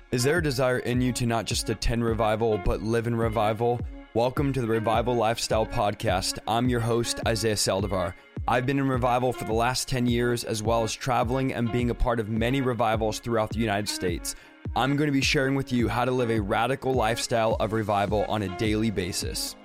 Is there a desire in you to not just attend revival, but live in revival? Welcome to the Revival Lifestyle Podcast. I'm your host, Isaiah Saldivar. I've been in revival for the last 10 years, as well as traveling and being a part of many revivals throughout the United States. I'm going to be sharing with you how to live a radical lifestyle of revival on a daily basis.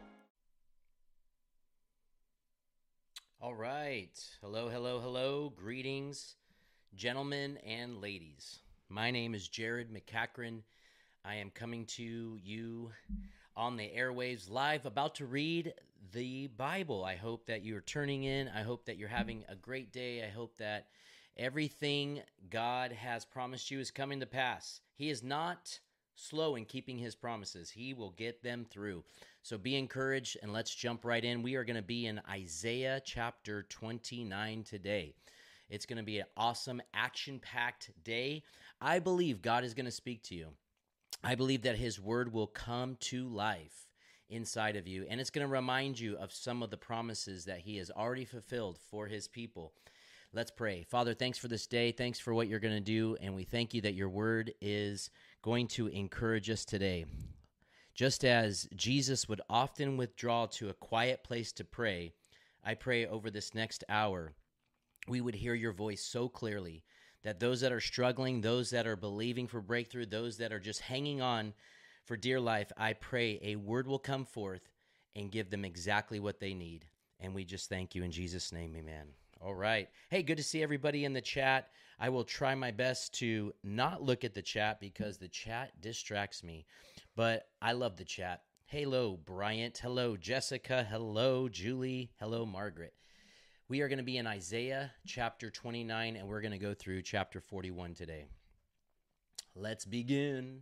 All right. Hello. Greetings, gentlemen and ladies. My name is Jared McCachran. I am coming to you on the airwaves live, about to read the Bible. I hope that you are turning in. I hope that you're having a great day. I hope that everything God has promised you is coming to pass. He is not slow in keeping his promises. He will get them through. So be encouraged, and let's jump right in. We are going to be in Isaiah chapter 29 today. It's going to be an awesome, action-packed day. I believe God is going to speak to you. I believe that his word will come to life inside of you, and it's going to remind you of some of the promises that he has already fulfilled for his people. Let's pray. Father, thanks for this day. Thanks for what you're going to do, and we thank you that your word is going to encourage us today. Just as Jesus would often withdraw to a quiet place to pray, I pray over this next hour, we would hear your voice so clearly that those that are struggling, those that are believing for breakthrough, those that are just hanging on for dear life, I pray a word will come forth and give them exactly what they need. And we just thank you in Jesus' name, amen. All right. Hey, good to see everybody in the chat. I will try my best to not look at the chat because the chat distracts me, but I love the chat. Hello, Bryant. Hello, Jessica. Hello, Julie. Hello, Margaret. We are going to be in Isaiah chapter 29, and we're going to go through chapter 41 today. Let's begin.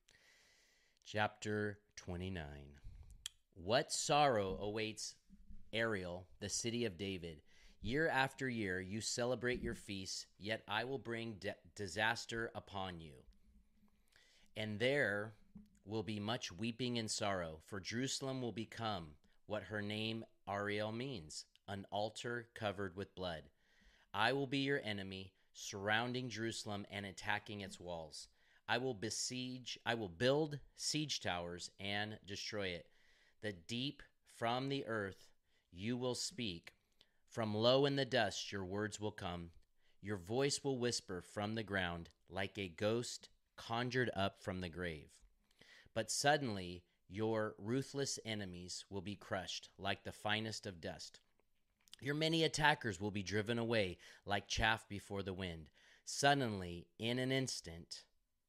Chapter 29. What sorrow awaits Ariel, the city of David? Year after year you celebrate your feasts, yet I will bring disaster upon you. And there will be much weeping and sorrow, for Jerusalem will become what her name Ariel means, an altar covered with blood. I will be your enemy, surrounding Jerusalem and attacking its walls. I will build siege towers and destroy it. The deep from the earth you will speak. From low in the dust your words will come. Your voice will whisper from the ground like a ghost conjured up from the grave. But suddenly your ruthless enemies will be crushed like the finest of dust. Your many attackers will be driven away like chaff before the wind. Suddenly, in an instant,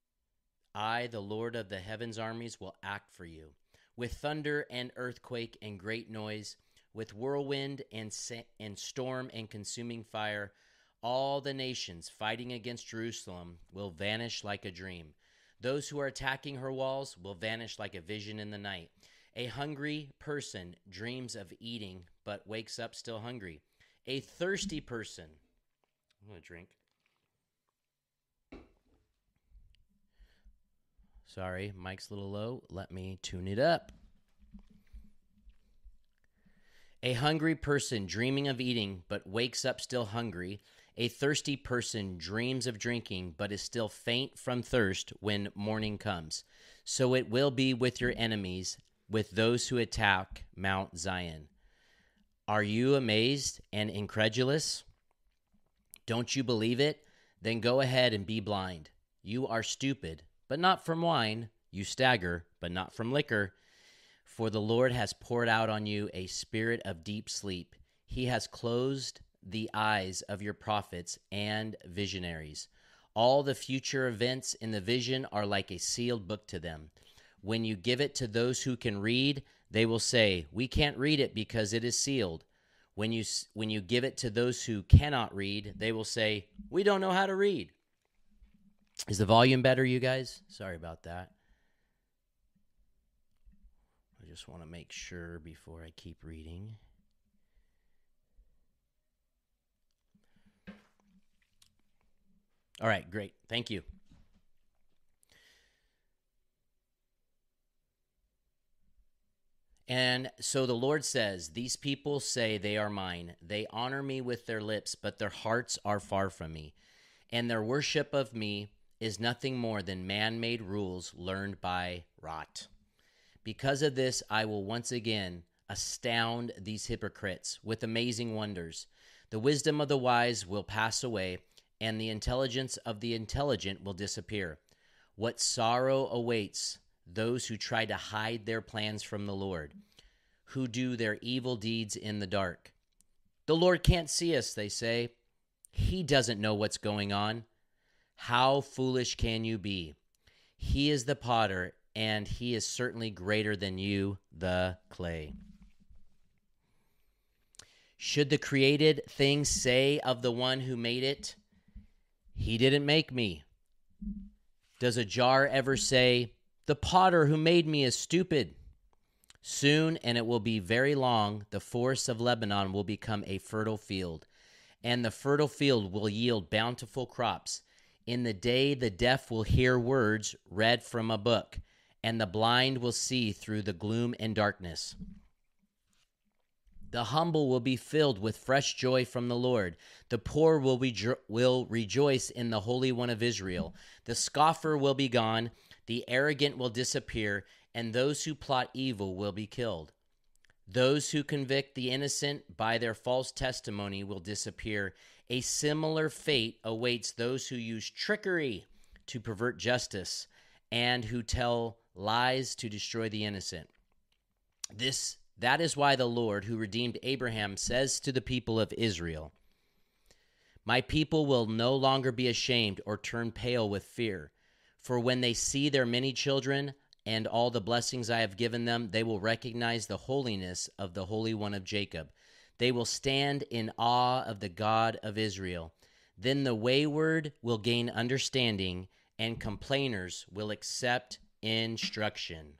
I, the Lord of the heavens' armies, will act for you. With thunder and earthquake and great noise, with whirlwind and storm and consuming fire, all the nations fighting against Jerusalem will vanish like a dream. Those who are attacking her walls will vanish like a vision in the night. A hungry person dreams of eating, but wakes up still hungry. A thirsty person, I'm going to drink. Sorry, mic's a little low. Let me tune it up. A hungry person dreaming of eating, but wakes up still hungry. A thirsty person dreams of drinking, but is still faint from thirst when morning comes. So it will be with your enemies, with those who attack Mount Zion. Are you amazed and incredulous? Don't you believe it? Then go ahead and be blind. You are stupid, but not from wine. You stagger, but not from liquor. For the Lord has poured out on you a spirit of deep sleep. He has closed the eyes of your prophets and visionaries. All the future events in the vision are like a sealed book to them. When you give it to those who can read, they will say, "We can't read it because it is sealed." When you give it to those who cannot read, they will say, "We don't know how to read." Is the volume better, you guys? Sorry about that. I just want to make sure before I keep reading. All right, great. Thank you. And so the Lord says, these people say they are mine. They honor me with their lips, but their hearts are far from me. And their worship of me is nothing more than man-made rules learned by rot. Because of this, I will once again astound these hypocrites with amazing wonders. The wisdom of the wise will pass away, and the intelligence of the intelligent will disappear. What sorrow awaits those who try to hide their plans from the Lord, who do their evil deeds in the dark. The Lord can't see us, they say. He doesn't know what's going on. How foolish can you be? He is the potter, and he is certainly greater than you, the clay. Should the created thing say of the one who made it, he didn't make me? Does a jar ever say, the potter who made me is stupid? Soon, and it will be very long, the forests of Lebanon will become a fertile field, and the fertile field will yield bountiful crops. In the day, the deaf will hear words read from a book, and the blind will see through the gloom and darkness. The humble will be filled with fresh joy from the Lord. The poor will rejoice in the Holy One of Israel. The scoffer will be gone, the arrogant will disappear, and those who plot evil will be killed. Those who convict the innocent by their false testimony will disappear. A similar fate awaits those who use trickery to pervert justice and who tell lies to destroy the innocent. That is why the Lord, who redeemed Abraham, says to the people of Israel, my people will no longer be ashamed or turn pale with fear, for when they see their many children and all the blessings I have given them, they will recognize the holiness of the Holy One of Jacob. They will stand in awe of the God of Israel. Then the wayward will gain understanding, and complainers will accept instruction.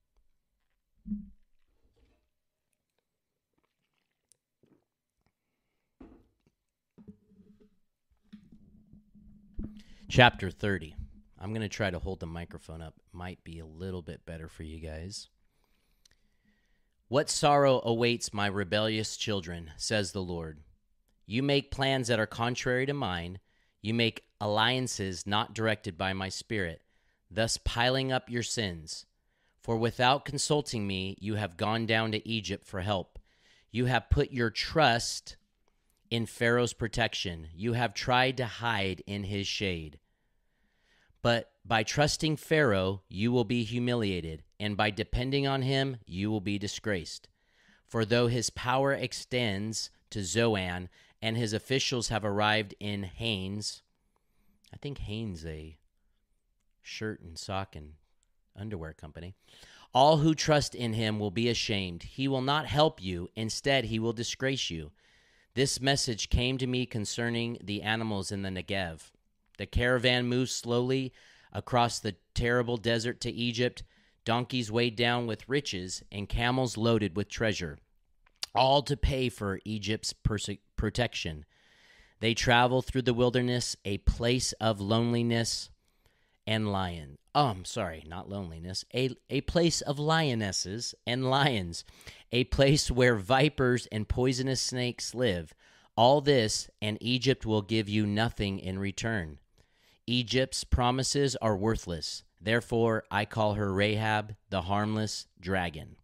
Chapter 30. I'm going to try to hold the microphone up. Might be a little bit better for you guys. What sorrow awaits my rebellious children, says the Lord. You make plans that are contrary to mine. You make alliances not directed by my spirit, thus piling up your sins. For without consulting me, you have gone down to Egypt for help. You have put your trust in Pharaoh's protection. You have tried to hide in his shade. But by trusting Pharaoh, you will be humiliated, and by depending on him, you will be disgraced. For though his power extends to Zoan, and his officials have arrived in Hanes, I think Hanes a shirt and sock and underwear company, all who trust in him will be ashamed. He will not help you. Instead, he will disgrace you. This message came to me concerning the animals in the Negev. The caravan moves slowly across the terrible desert to Egypt, donkeys weighed down with riches and camels loaded with treasure, all to pay for Egypt's protection. They travel through the wilderness, a place of loneliness and not loneliness, a place of lionesses and lions, a place where vipers and poisonous snakes live. All this, and Egypt will give you nothing in return. Egypt's promises are worthless. Therefore, I call her Rahab, the harmless dragon.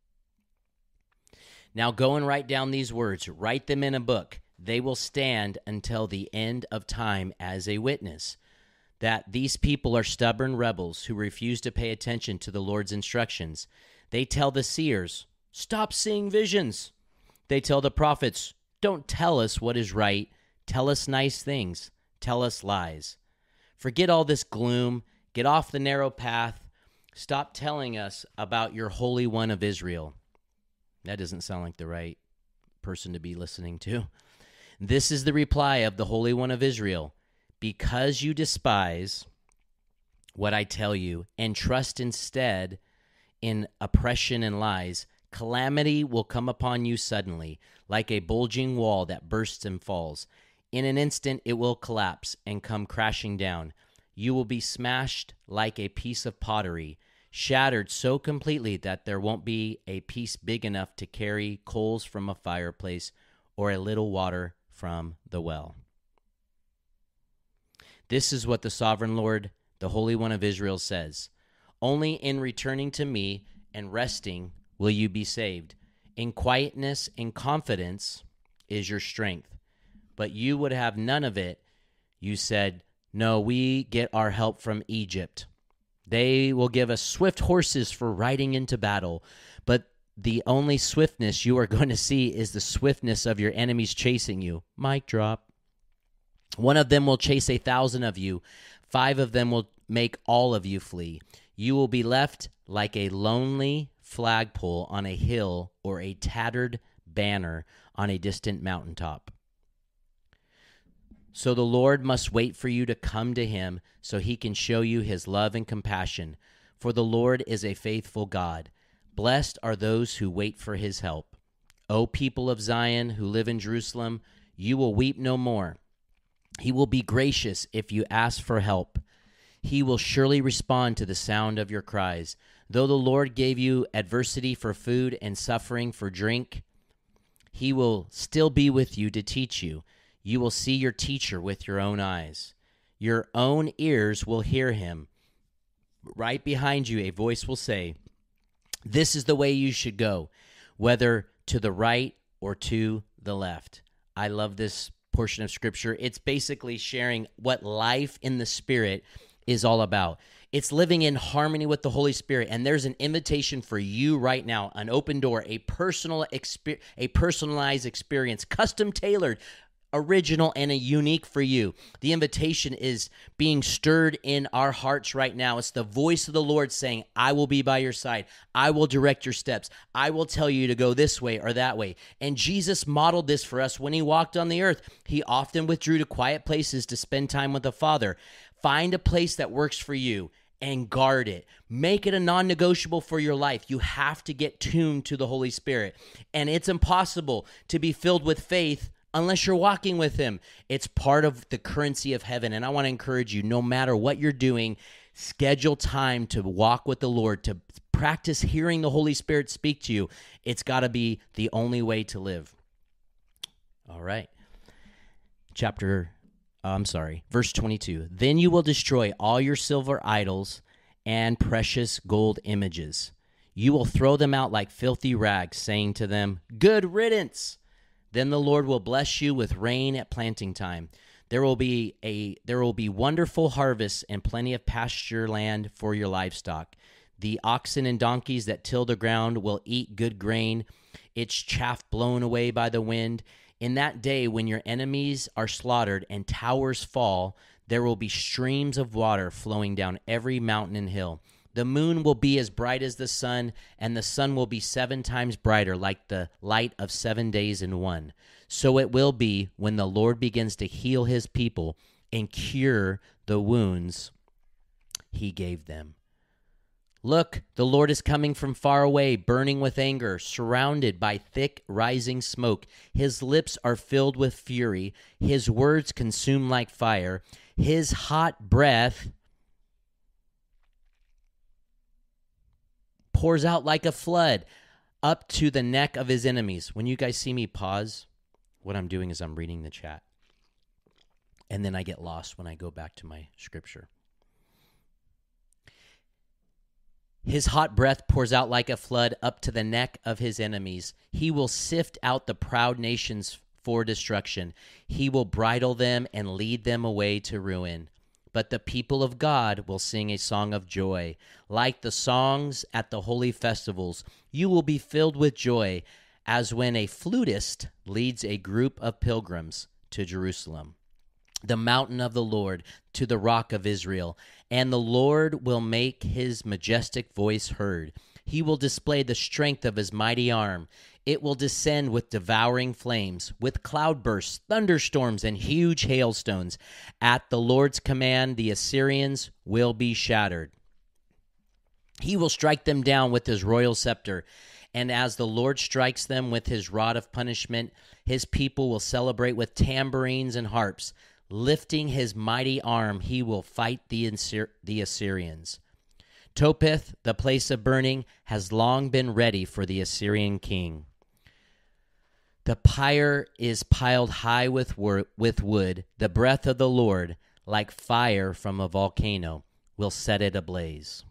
Now go and write down these words. Write them in a book. They will stand until the end of time as a witness that these people are stubborn rebels who refuse to pay attention to the Lord's instructions. They tell the seers, stop seeing visions. They tell the prophets, don't tell us what is right. Tell us nice things. Tell us lies. Forget all this gloom. Get off the narrow path. Stop telling us about your Holy One of Israel. That doesn't sound like the right person to be listening to. This is the reply of the Holy One of Israel. Because you despise what I tell you and trust instead in oppression and lies, calamity will come upon you suddenly, like a bulging wall that bursts and falls. In an instant, it will collapse and come crashing down. You will be smashed like a piece of pottery, shattered so completely that there won't be a piece big enough to carry coals from a fireplace or a little water from the well. This is what the sovereign Lord the Holy One of Israel says, only in returning to me and resting will you be saved. In quietness and confidence is your strength. But you would have none of it. You said, no, we get our help from Egypt. They will give us swift horses for riding into battle. But the only swiftness you are going to see is the swiftness of your enemies chasing you. Mic drop. One of them will chase 1,000 of you. 5 of them will make all of you flee. You will be left like a lonely flagpole on a hill or a tattered banner on a distant mountaintop. So the Lord must wait for you to come to him so he can show you his love and compassion. For the Lord is a faithful God. Blessed are those who wait for his help. O people of Zion who live in Jerusalem, you will weep no more. He will be gracious if you ask for help. He will surely respond to the sound of your cries. Though the Lord gave you adversity for food and suffering for drink, he will still be with you to teach you. You will see your teacher with your own eyes. Your own ears will hear him. Right behind you, a voice will say, this is the way you should go, whether to the right or to the left. I love this portion of Scripture. It's basically sharing what life in the Spirit is all about. It's living in harmony with the Holy Spirit, and there's an invitation for you right now, an open door, a personalized experience, custom tailored, original, and a unique for you. The invitation is being stirred in our hearts right now. It's the voice of the Lord saying, I will be by your side. I will direct your steps. I will tell you to go this way or that way. And Jesus modeled this for us when he walked on the earth. He often withdrew to quiet places to spend time with the Father. Find a place that works for you and guard it. Make it a non-negotiable for your life. You have to get tuned to the Holy Spirit. And it's impossible to be filled with faith unless you're walking with him. It's part of the currency of heaven. And I want to encourage you, no matter what you're doing, schedule time to walk with the Lord, to practice hearing the Holy Spirit speak to you. It's got to be the only way to live. All right. Verse 22. Then you will destroy all your silver idols and precious gold images. You will throw them out like filthy rags, saying to them, good riddance. Then the Lord will bless you with rain at planting time. There will be wonderful harvests and plenty of pasture land for your livestock. The oxen and donkeys that till the ground will eat good grain, its chaff blown away by the wind. In that day when your enemies are slaughtered and towers fall, there will be streams of water flowing down every mountain and hill. The moon will be as bright as the sun, and the sun will be 7 times brighter, like the light of 7 days in one. So it will be when the Lord begins to heal his people and cure the wounds he gave them. Look, the Lord is coming from far away, burning with anger, surrounded by thick rising smoke. His lips are filled with fury. His words consume like fire. His hot breath pours out like a flood up to the neck of his enemies. When you guys see me pause, what I'm doing is I'm reading the chat. And then I get lost when I go back to my scripture. His hot breath pours out like a flood up to the neck of his enemies. He will sift out the proud nations for destruction. He will bridle them and lead them away to ruin. But the people of God will sing a song of joy. Like the songs at the holy festivals, you will be filled with joy as when a flutist leads a group of pilgrims to Jerusalem, the mountain of the Lord, to the rock of Israel. And the Lord will make his majestic voice heard. He will display the strength of his mighty arm. It will descend with devouring flames, with cloudbursts, thunderstorms, and huge hailstones. At the Lord's command, the Assyrians will be shattered. He will strike them down with his royal scepter. And as the Lord strikes them with his rod of punishment, his people will celebrate with tambourines and harps. Lifting his mighty arm, he will fight the Assyrians. Topheth, the place of burning, has long been ready for the Assyrian king. The pyre is piled high with wood, the breath of the Lord, like fire from a volcano. will set it ablaze.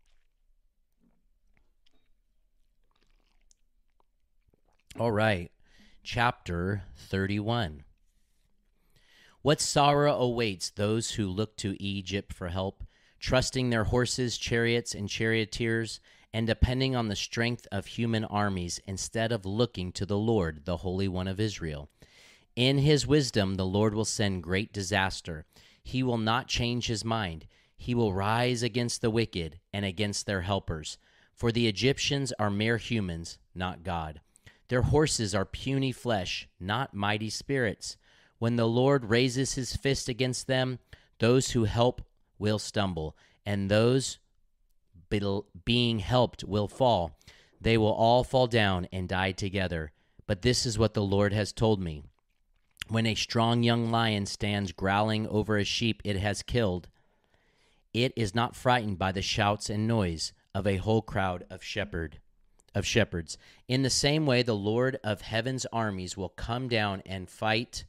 All right, chapter 31. What sorrow awaits those who look to Egypt for help, trusting their horses, chariots, and charioteers, and depending on the strength of human armies instead of looking to the Lord, the Holy One of Israel. In his wisdom, the Lord will send great disaster. He will not change his mind. He will rise against the wicked and against their helpers. For the Egyptians are mere humans, not God. Their horses are puny flesh, not mighty spirits. When the Lord raises his fist against them, those who help will stumble, and those being helped will fall. They will all fall down and die together. But this is what the Lord has told me. When a strong young lion stands growling over a sheep it has killed, it is not frightened by the shouts and noise of a whole crowd of shepherds. In the same way, the Lord of heaven's armies will come down and fight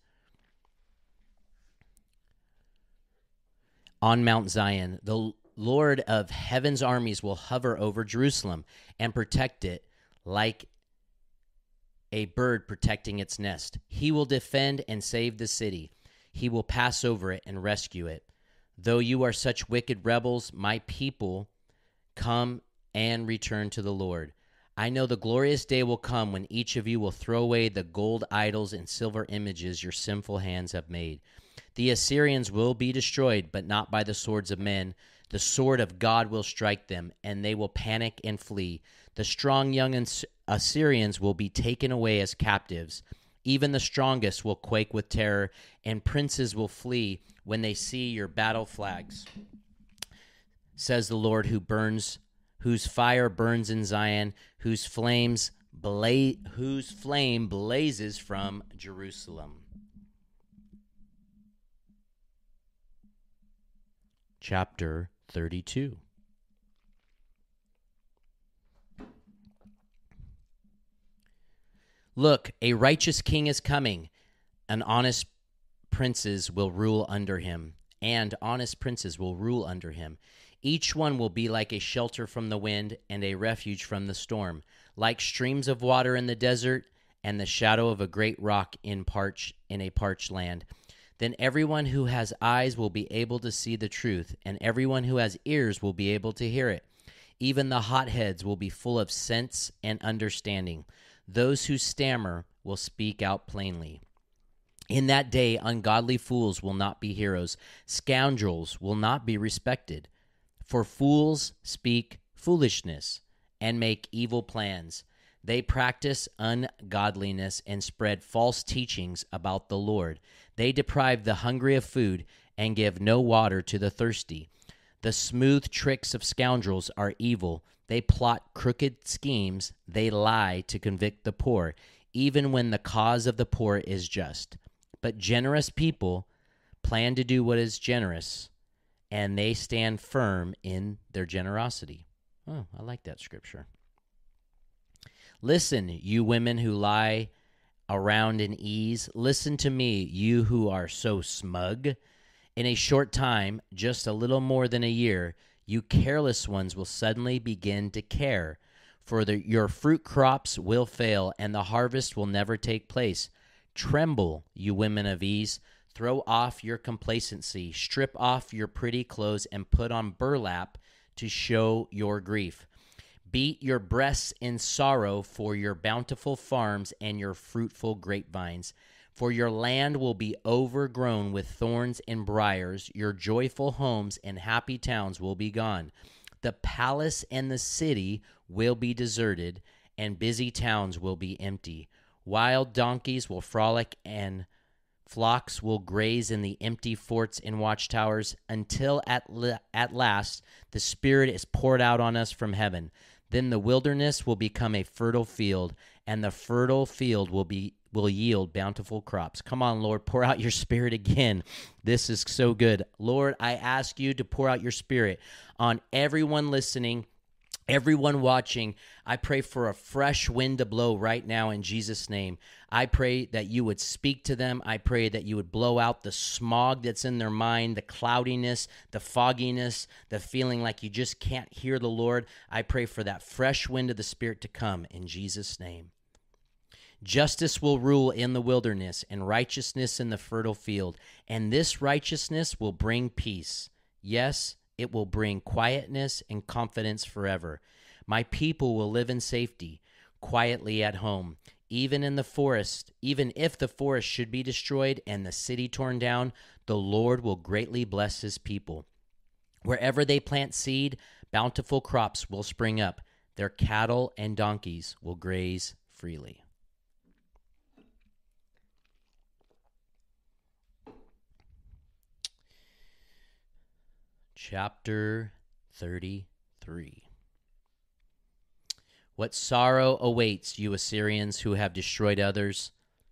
on Mount Zion. The Lord of heaven's armies will hover over Jerusalem and protect it like a bird protecting its nest. He will defend and save the city. He will pass over it and rescue it. Though you are such wicked rebels, my people, come and return to the Lord. I know the glorious day will come when each of you will throw away the gold idols and silver images your sinful hands have made. The Assyrians will be destroyed, but not by the swords of men. The sword of God will strike them, and they will panic and flee. The strong young Assyrians will be taken away as captives. Even the strongest will quake with terror, and princes will flee when they see your battle flags, says the Lord, whose fire burns in Zion, whose flame blazes from Jerusalem. Chapter 32. Look, a righteous king is coming, and honest princes will rule under him, Each one will be like a shelter from the wind and a refuge from the storm, like streams of water in the desert and the shadow of a great rock in a parched land. Then everyone who has eyes will be able to see the truth, and everyone who has ears will be able to hear it. Even the hotheads will be full of sense and understanding. Those who stammer will speak out plainly. In that day, ungodly fools will not be heroes. Scoundrels will not be respected. For fools speak foolishness and make evil plans. They practice ungodliness and spread false teachings about the Lord. They deprive the hungry of food and give no water to the thirsty. The smooth tricks of scoundrels are evil. They plot crooked schemes. They lie to convict the poor, even when the cause of the poor is just. But generous people plan to do what is generous, and they stand firm in their generosity. Oh, I like that scripture. Listen, you women who lie around in ease. Listen to me, you who are so smug. In a short time, just a little more than a year, you careless ones will suddenly begin to care. For your fruit crops will fail, and the harvest will never take place. Tremble, you women of ease. Throw off your complacency. Strip off your pretty clothes and put on burlap to show your grief. Beat your breasts in sorrow for your bountiful farms and your fruitful grapevines. For your land will be overgrown with thorns and briars. Your joyful homes and happy towns will be gone. The palace and the city will be deserted, and busy towns will be empty. Wild donkeys will frolic, and flocks will graze in the empty forts and watchtowers, until at last the Spirit is poured out on us from heaven. Then the wilderness will become a fertile field, and the fertile field will yield bountiful crops. Come on, Lord, pour out your Spirit again. This is so good. Lord, I ask you to pour out your Spirit on everyone listening, Everyone watching, I pray for a fresh wind to blow right now in Jesus' name. I pray that you would speak to them. I pray that you would blow out the smog that's in their mind, the cloudiness, the fogginess, the feeling like you just can't hear the Lord. I pray for that fresh wind of the Spirit to come in Jesus' name. Justice will rule in the wilderness and righteousness in the fertile field, and this righteousness will bring peace. Yes, it will bring quietness and confidence forever. My people will live in safety, quietly at home. Even in the forest, even if the forest should be destroyed and the city torn down, the Lord will greatly bless his people. Wherever they plant seed, bountiful crops will spring up. Their cattle and donkeys will graze freely. Chapter 33. What sorrow awaits you Assyrians who have destroyed others,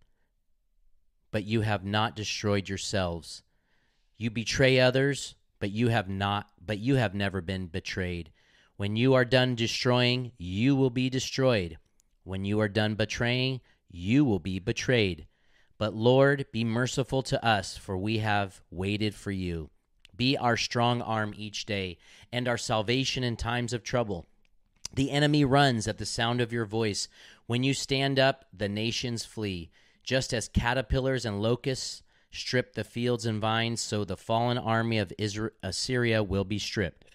but you have not destroyed yourselves. You betray others, but you have never been betrayed. When you are done destroying, you will be destroyed. When you are done betraying, you will be betrayed. But Lord, be merciful to us, for we have waited for you. Be our strong arm each day, and our salvation in times of trouble. The enemy runs at the sound of your voice. When you stand up, the nations flee. Just as caterpillars and locusts strip the fields and vines, so the fallen army of Assyria will be stripped.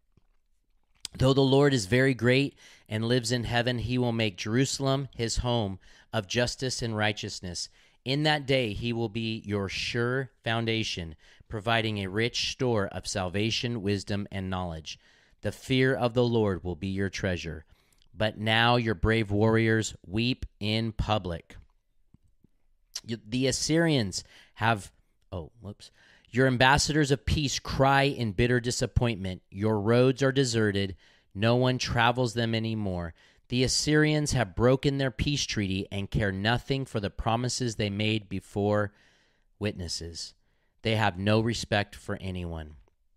Though the Lord is very great and lives in heaven, he will make Jerusalem his home of justice and righteousness. In that day he will be your sure foundation, providing a rich store of salvation, wisdom, and knowledge. The fear of the Lord will be your treasure. But now your brave warriors weep in public. The Assyrians have... Your ambassadors of peace cry in bitter disappointment. Your roads are deserted. No one travels them anymore. The Assyrians have broken their peace treaty and care nothing for the promises they made before witnesses. They have no respect for anyone.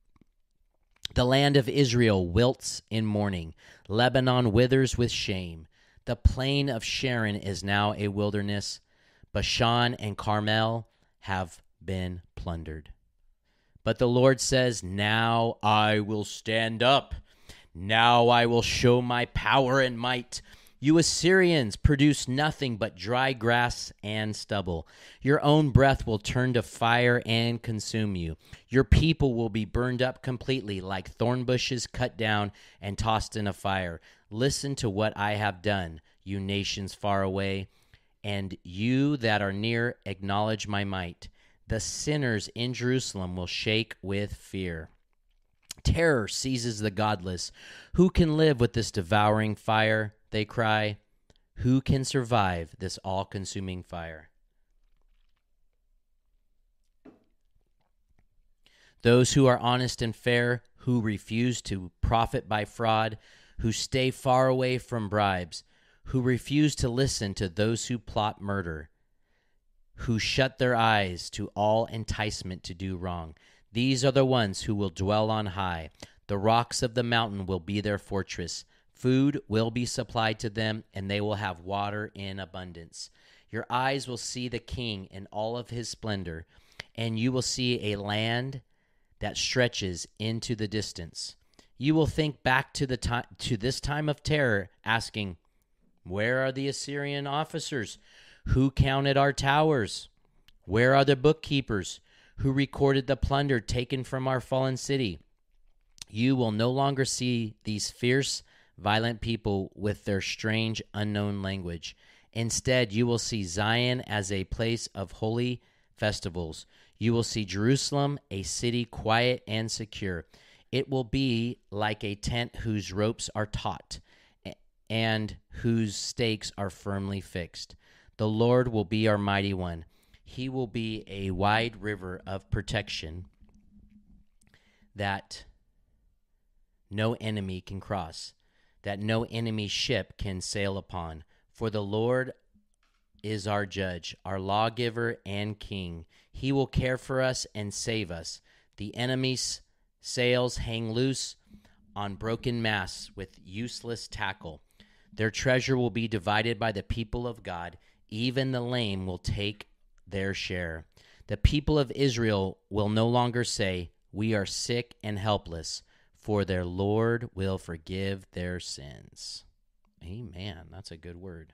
The land of Israel wilts in mourning. Lebanon withers with shame. The plain of Sharon is now a wilderness. Bashan and Carmel have been plundered. But the Lord says, now I will stand up. Now I will show my power and might. You Assyrians produce nothing but dry grass and stubble. Your own breath will turn to fire and consume you. Your people will be burned up completely like thorn bushes cut down and tossed in a fire. Listen to what I have done, you nations far away, and you that are near acknowledge my might. The sinners in Jerusalem will shake with fear. Terror seizes the godless. Who can live with this devouring fire? They cry. Who can survive this all-consuming fire? Those who are honest and fair, who refuse to profit by fraud, who stay far away from bribes, who refuse to listen to those who plot murder, who shut their eyes to all enticement to do wrong. These are the ones who will dwell on high. The rocks of the mountain will be their fortress. Food will be supplied to them, and they will have water in abundance. Your eyes will see the King in all of his splendor, and you will see a land that stretches into the distance. You will think back to this time of terror, asking, where are the Assyrian officers? Who counted our towers? Where are the bookkeepers who recorded the plunder taken from our fallen city? You will no longer see these fierce, violent people with their strange, unknown language. Instead, you will see Zion as a place of holy festivals. You will see Jerusalem, a city quiet and secure. It will be like a tent whose ropes are taut and whose stakes are firmly fixed. The Lord will be our mighty one. He will be a wide river of protection that no enemy can cross, that no enemy ship can sail upon. For the Lord is our judge, our lawgiver and king. He will care for us and save us. The enemy's sails hang loose. on broken masts with useless tackle. Their treasure will be divided by the people of God. Even the lame will take their share. The people of Israel will no longer say, "We are sick and helpless," for their Lord will forgive their sins. Amen. That's a good word.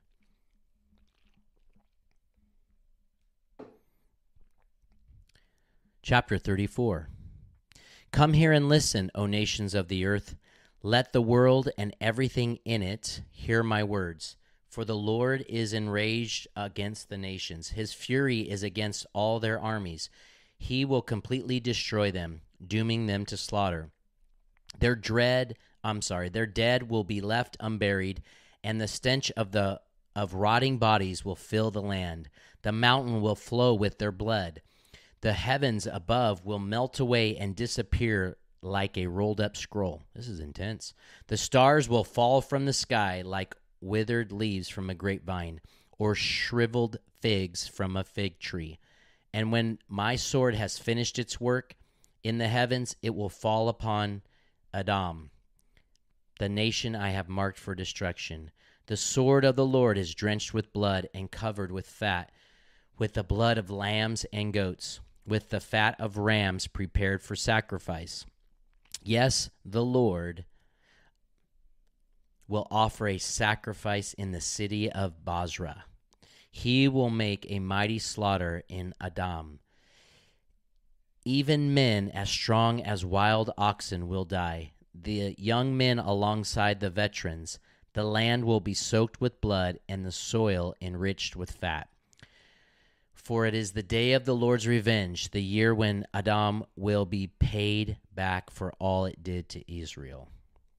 Chapter 34. Come here and listen, O nations of the earth. Let the world and everything in it hear my words. For the Lord is enraged against the nations. His fury is against all their armies. He will completely destroy them, dooming them to slaughter. Their dead will be left unburied, and the stench of rotting bodies will fill the land. The mountain will flow with their blood. The heavens above will melt away and disappear like a rolled-up scroll. This is intense. The stars will fall from the sky like withered leaves from a grapevine, or shriveled figs from a fig tree. And when my sword has finished its work in the heavens, it will fall upon Edom, the nation I have marked for destruction. The sword of the Lord is drenched with blood and covered with fat, with the blood of lambs and goats, with the fat of rams prepared for sacrifice. Yes, the Lord will offer a sacrifice in the city of Bozrah. He will make a mighty slaughter in Edom. Even men as strong as wild oxen will die, the young men alongside the veterans. The land will be soaked with blood and the soil enriched with fat. For it is the day of the Lord's revenge, the year when Edom will be paid back for all it did to Israel.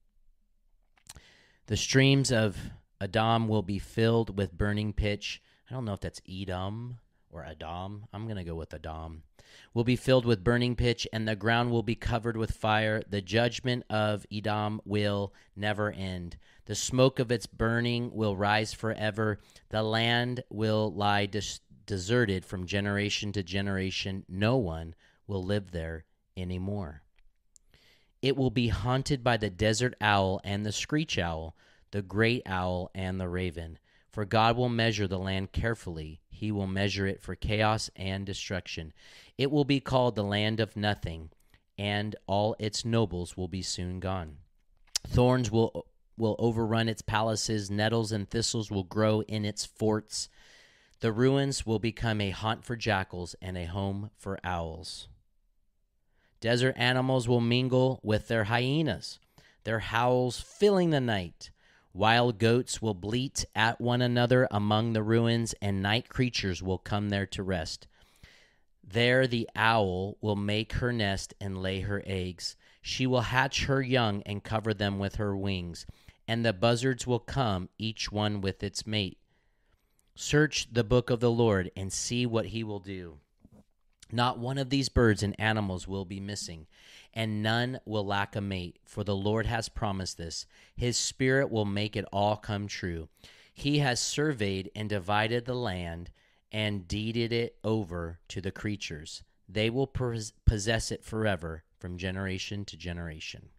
The streams of Edom will be filled with burning pitch. I don't know if that's Edom or Edom. I'm going to go with Edom. Will be filled with burning pitch, and the ground will be covered with fire. The judgment of Edom will never end. The smoke of its burning will rise forever. The land will lie deserted from generation to generation. No one will live there anymore. It will be haunted by the desert owl and the screech owl, the great owl and the raven. For God will measure the land carefully. He will measure it for chaos and destruction. It will be called the land of nothing, and all its nobles will be soon gone. Thorns will overrun its palaces. Nettles and thistles will grow in its forts. The ruins will become a haunt for jackals and a home for owls. Desert animals will mingle with their hyenas, their howls filling the night. Wild goats will bleat at one another among the ruins, and night creatures will come there to rest. There the owl will make her nest and lay her eggs. She will hatch her young and cover them with her wings, and the buzzards will come, each one with its mate. Search the book of the Lord and see what he will do. Not one of these birds and animals will be missing, and none will lack a mate, for the Lord has promised this. His Spirit will make it all come true. He has surveyed and divided the land and deeded it over to the creatures. They will possess it forever, from generation to generation.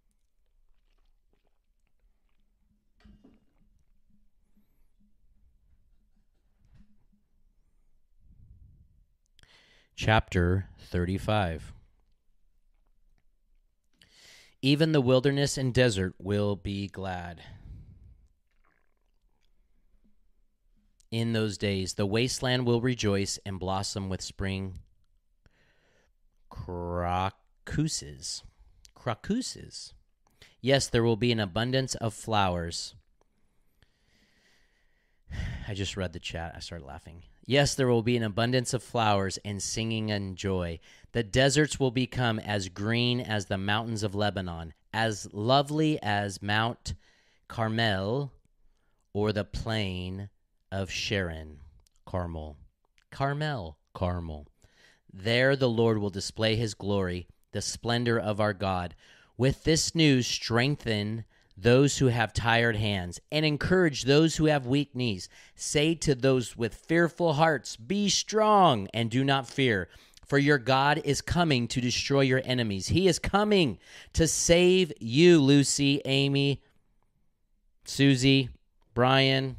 Chapter 35. Even the wilderness and desert will be glad. In those days, the wasteland will rejoice and blossom with spring crocuses. Yes, there will be an abundance of flowers. I just read the chat. I started laughing. Yes, there will be an abundance of flowers and singing and joy. The deserts will become as green as the mountains of Lebanon, as lovely as Mount Carmel or the plain of Sharon. Carmel. There the Lord will display his glory, the splendor of our God. With this news, strengthen those who have tired hands, and encourage those who have weak knees. Say to those with fearful hearts, be strong and do not fear. for your God is coming to destroy your enemies. He is coming to save you, Lucy, Amy, Susie, Brian.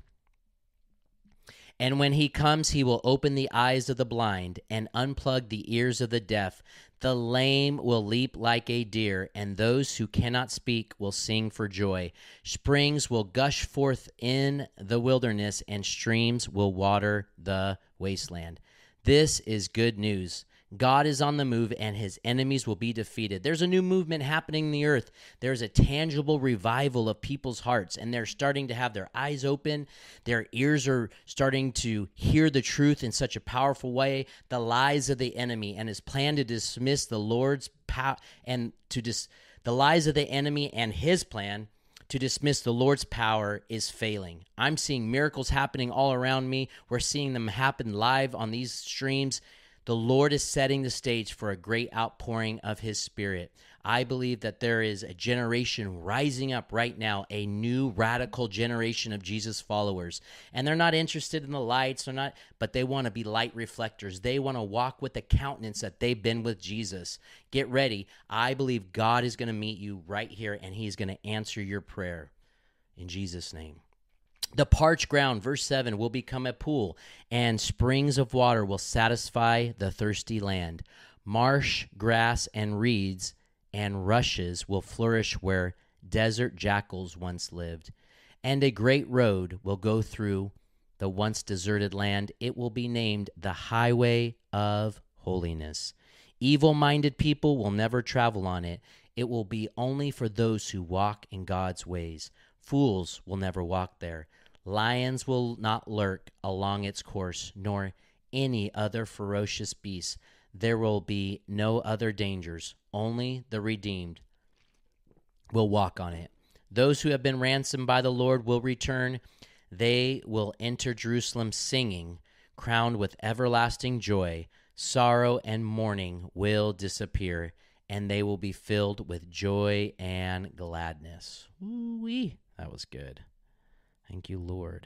And when he comes, he will open the eyes of the blind and unplug the ears of the deaf. The lame will leap like a deer, and those who cannot speak will sing for joy. Springs will gush forth in the wilderness, and streams will water the wasteland. This is good news. God is on the move, and his enemies will be defeated. There's a new movement happening in the earth. There's a tangible revival of people's hearts, and they're starting to have their eyes open. Their ears are starting to hear the truth in such a powerful way. The lies of the enemy and his plan to dismiss the Lord's power the lies of the enemy and his plan to dismiss the Lord's power is failing. I'm seeing miracles happening all around me. We're seeing them happen live on these streams. The Lord is setting the stage for a great outpouring of his Spirit. I believe that there is a generation rising up right now, a new radical generation of Jesus followers. And they're not interested in the lights, but they want to be light reflectors. They want to walk with the countenance that they've been with Jesus. Get ready. I believe God is going to meet you right here, and he's going to answer your prayer in Jesus' name. The parched ground, verse 7, will become a pool, and springs of water will satisfy the thirsty land. Marsh, grass, and reeds and rushes will flourish where desert jackals once lived. And a great road will go through the once deserted land. It will be named the Highway of Holiness. Evil-minded people will never travel on it. It will be only for those who walk in God's ways. Fools will never walk there. Lions will not lurk along its course, nor any other ferocious beast. There will be no other dangers. Only the redeemed will walk on it. Those who have been ransomed by the Lord will return. They will enter Jerusalem singing, crowned with everlasting joy. Sorrow and mourning will disappear, and they will be filled with joy and gladness. Ooh-wee. That was good. Thank you, Lord.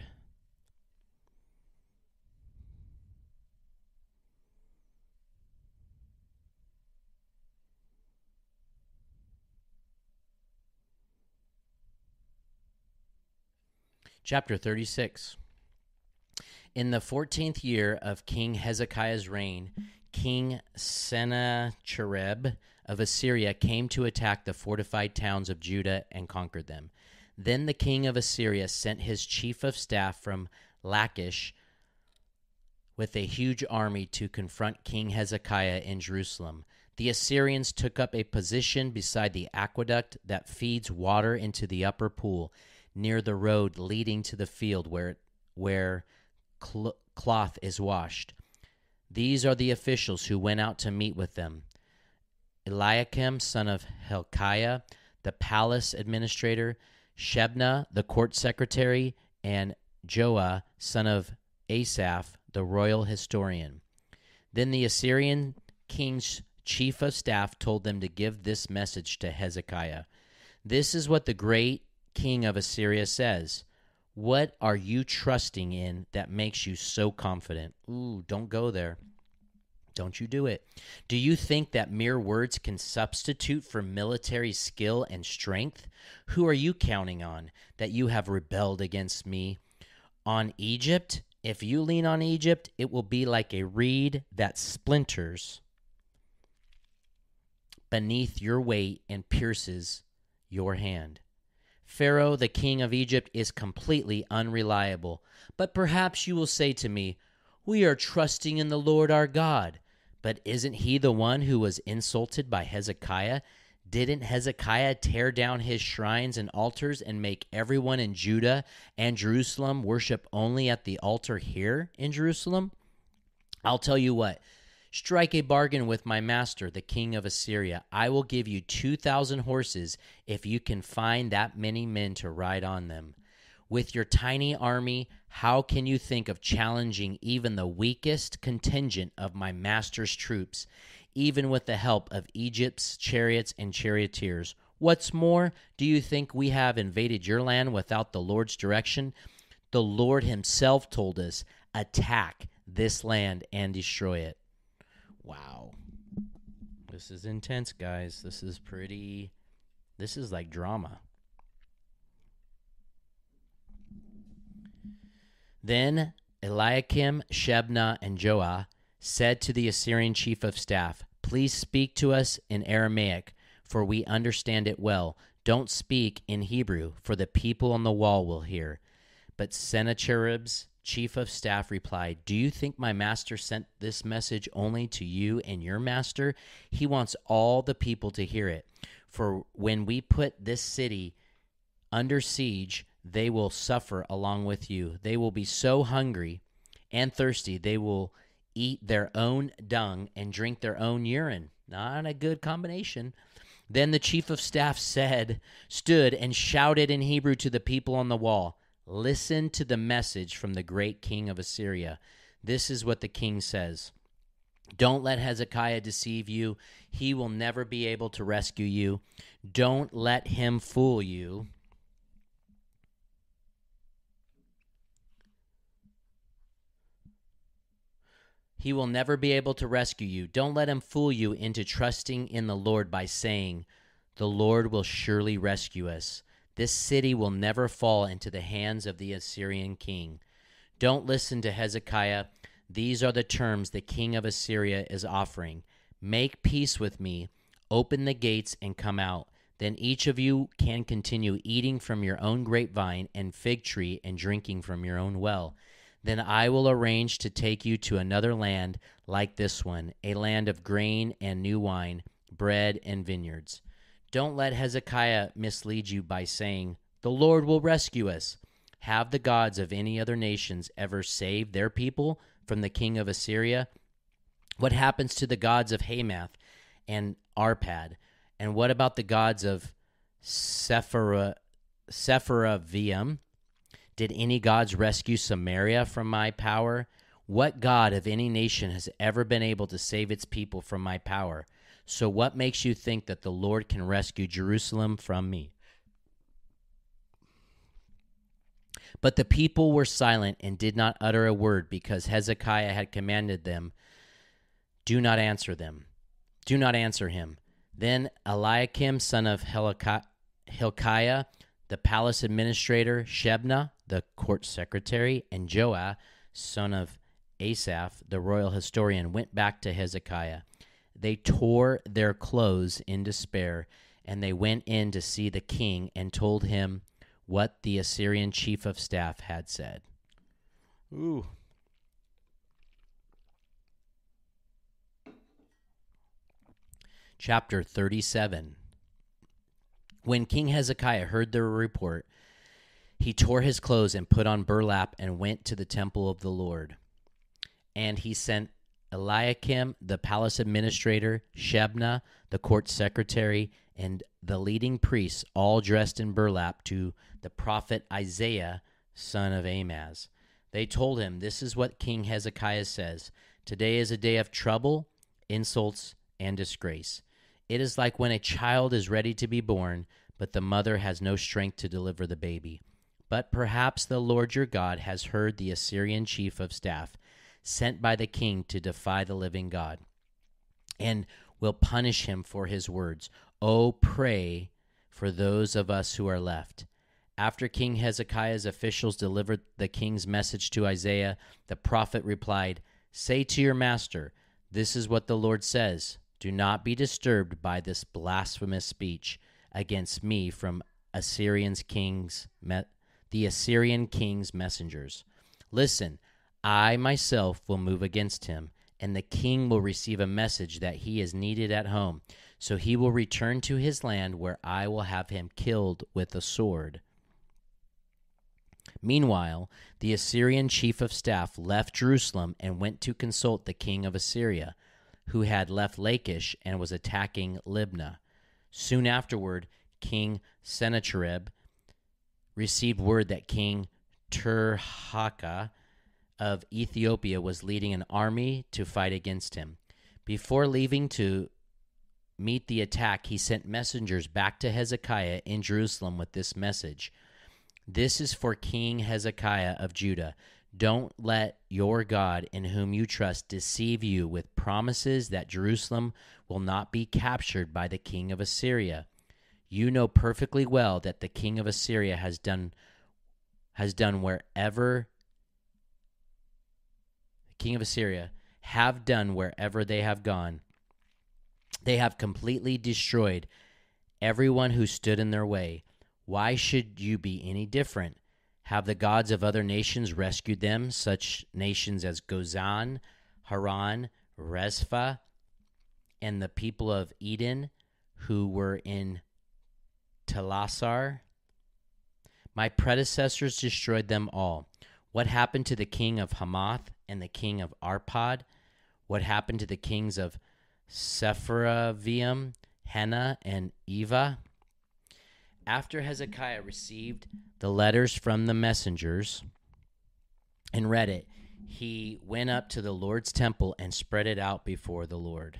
Chapter 36. In the 14th year of King Hezekiah's reign, King Sennacherib of Assyria came to attack the fortified towns of Judah and conquered them. Then the king of Assyria sent his chief of staff from Lachish with a huge army to confront King Hezekiah in Jerusalem. The Assyrians took up a position beside the aqueduct that feeds water into the upper pool, near the road leading to the field where cloth is washed. These are the officials who went out to meet with them: Eliakim, son of Hilkiah, the palace administrator; Shebna, the court secretary; and Joah, son of Asaph, the royal historian. Then the Assyrian king's chief of staff told them to give this message to Hezekiah. This is what the great king of Assyria says: What are you trusting in that makes you so confident? Ooh, don't go there. Don't you do it. Do you think that mere words can substitute for military skill and strength? Who are you counting on that you have rebelled against me? On Egypt? If you lean on Egypt, it will be like a reed that splinters beneath your weight and pierces your hand. Pharaoh, the king of Egypt, is completely unreliable. But perhaps you will say to me, we are trusting in the Lord our God. But isn't he the one who was insulted by Hezekiah? Didn't Hezekiah tear down his shrines and altars and make everyone in Judah and Jerusalem worship only at the altar here in Jerusalem? I'll tell you what. Strike a bargain with my master, the king of Assyria. I will give you 2,000 horses if you can find that many men to ride on them. With your tiny army, how can you think of challenging even the weakest contingent of my master's troops, even with the help of Egypt's chariots and charioteers? What's more, do you think we have invaded your land without the Lord's direction? The Lord himself told us, attack this land and destroy it. Wow. This is intense, guys. This is like drama. Then Eliakim, Shebna, and Joah said to the Assyrian chief of staff, "Please speak to us in Aramaic, for we understand it well. Don't speak in Hebrew, for the people on the wall will hear." But Sennacherib's chief of staff replied, "Do you think my master sent this message only to you and your master? He wants all the people to hear it. For when we put this city under siege, they will suffer along with you. They will be so hungry and thirsty, they will eat their own dung and drink their own urine." Not a good combination. Then the chief of staff stood and shouted in Hebrew to the people on the wall, "Listen to the message from the great king of Assyria. This is what the king says. Don't let Hezekiah deceive you. He will never be able to rescue you. Don't let him fool you. He will never be able to rescue you. Don't let him fool you into trusting in the Lord by saying, 'The Lord will surely rescue us.' This city will never fall into the hands of the Assyrian king. Don't listen to Hezekiah. These are the terms the king of Assyria is offering. Make peace with me, open the gates, and come out. Then each of you can continue eating from your own grapevine and fig tree and drinking from your own well. Then I will arrange to take you to another land like this one, a land of grain and new wine, bread and vineyards. Don't let Hezekiah mislead you by saying, 'The Lord will rescue us.' Have the gods of any other nations ever saved their people from the king of Assyria? What happens to the gods of Hamath and Arpad? And what about the gods of Sepharvaim? Did any gods rescue Samaria from my power? What god of any nation has ever been able to save its people from my power? So what makes you think that the Lord can rescue Jerusalem from me?" But the people were silent and did not utter a word, because Hezekiah had commanded them, "Do not answer them. Do not answer him." Then Eliakim, son of Hilkiah, the palace administrator, Shebna, the court secretary, and Joah, son of Asaph, the royal historian, went back to Hezekiah. They tore their clothes in despair, and they went in to see the king and told him what the Assyrian chief of staff had said. Ooh. Chapter 37. When King Hezekiah heard the report, he tore his clothes and put on burlap and went to the temple of the Lord. And he sent Eliakim, the palace administrator, Shebna, the court secretary, and the leading priests, all dressed in burlap, to the prophet Isaiah, son of Amoz. They told him, "This is what King Hezekiah says. Today is a day of trouble, insults, and disgrace. It is like when a child is ready to be born, but the mother has no strength to deliver the baby. But perhaps the Lord your God has heard the Assyrian chief of staff, sent by the king to defy the living God, and will punish him for his words. Oh, pray for those of us who are left." After King Hezekiah's officials delivered the king's message to Isaiah, the prophet replied, "Say to your master, 'This is what the Lord says. Do not be disturbed by this blasphemous speech against me from the Assyrian king's messengers. Listen, I myself will move against him, and the king will receive a message that he is needed at home. So he will return to his land, where I will have him killed with a sword." Meanwhile, the Assyrian chief of staff left Jerusalem and went to consult the king of Assyria, who had left Lachish and was attacking Libnah. Soon afterward, King Sennacherib received word that King Tirhakah of Ethiopia was leading an army to fight against him. Before leaving to meet the attack, he sent messengers back to Hezekiah in Jerusalem with this message: "This is for King Hezekiah of Judah. Don't let your God in whom you trust deceive you with promises that Jerusalem will not be captured by the king of Assyria. You know perfectly well that the king of Assyria has done wherever they have gone. They have completely destroyed everyone who stood in their way. Why should you be any different? Have the gods of other nations rescued them, such nations as Gozan, Haran, Rezpha, and the people of Eden who were in Telassar? My predecessors destroyed them all. What happened to the king of Hamath and the king of Arpad? What happened to the kings of Sepharvaim, Hena, and Eva? After Hezekiah received the letters from the messengers and read it, he went up to the Lord's temple and spread it out before the Lord.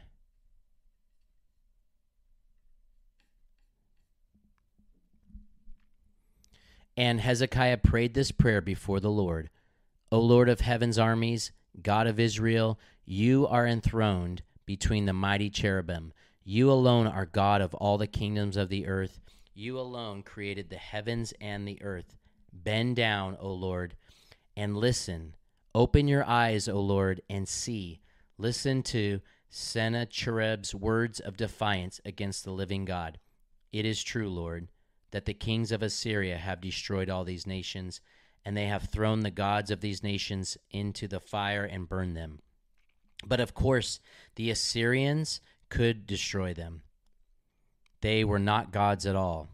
And Hezekiah prayed this prayer before the Lord. O Lord of heaven's armies, God of Israel, you are enthroned between the mighty cherubim. You alone are God of all the kingdoms of the earth. You alone created the heavens and the earth. Bend down, O Lord, and listen. Open your eyes, O Lord, and see. Listen to Sennacherib's words of defiance against the living God. It is true, Lord, that the kings of Assyria have destroyed all these nations, and they have thrown the gods of these nations into the fire and burned them. But of course, the Assyrians could destroy them. They were not gods at all,